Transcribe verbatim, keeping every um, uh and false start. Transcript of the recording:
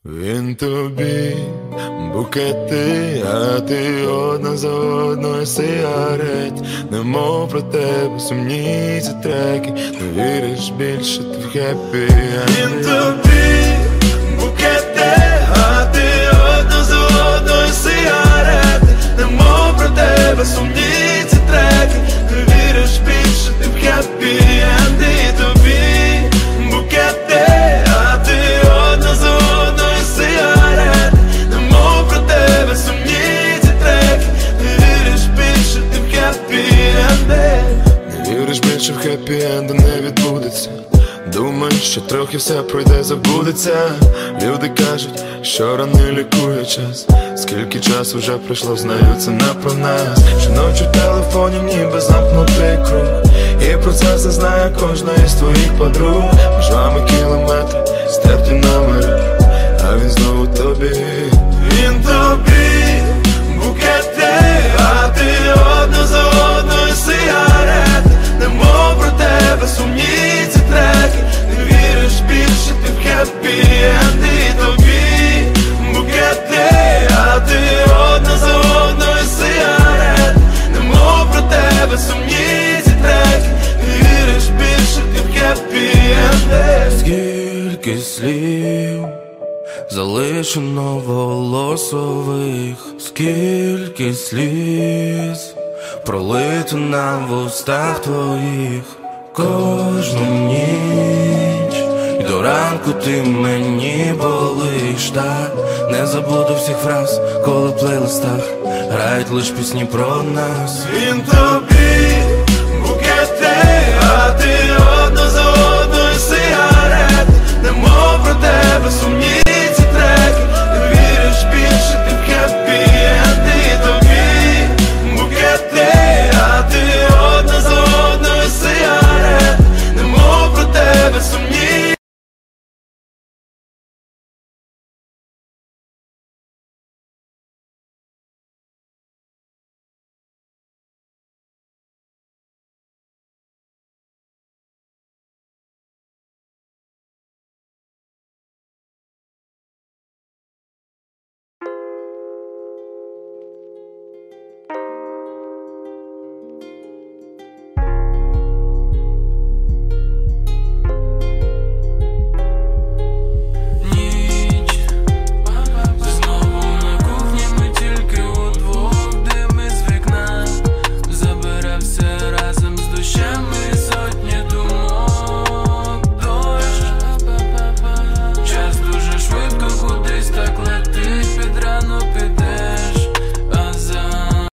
Він тобі букети, а ти одна за одною сигарет. Немов про тебе сумні ці треки, не віриш більше ти в хеппі. Він тобі букети, а ти одна за одною сигарет. Немов про тебе сумні ці треки, не віриш більше ти в хеппі. І тобі букети, а ти одна за одною сигарет. Немов про тебе сумні ці треки, не віриш більше ти в хеппі-енди. Не віриш більше в хеппі-енди не відбудеться. Думаєш, що трохи все пройде, забудеться. Люди кажуть, що рани лікує час. Скільки часу вже пройшло, знаються не про нас. Щоночі в телефоні ніби замкнутий круг, і про це все знає кожна із твоїх подруг. Між вами кілометри, стерті номери, а він знову тобі. Він тобі букети, а ти одна за одною сигарет. Немов про тебе сумні ці треки, не віриш більше ти в хеппі-енд. І тобі букети, а ти одна за одною сигарет. Немов про тебе сумні ці треки, не віриш більше ти в хеппі-енд. Скільки слів залишено волосових, скільки сліз пролито на вустах твоїх. Кожну ніч і до ранку ти мені болиш. Так не забуду всіх фраз, коли в плейлистах грають лиш пісні про нас. Він тобі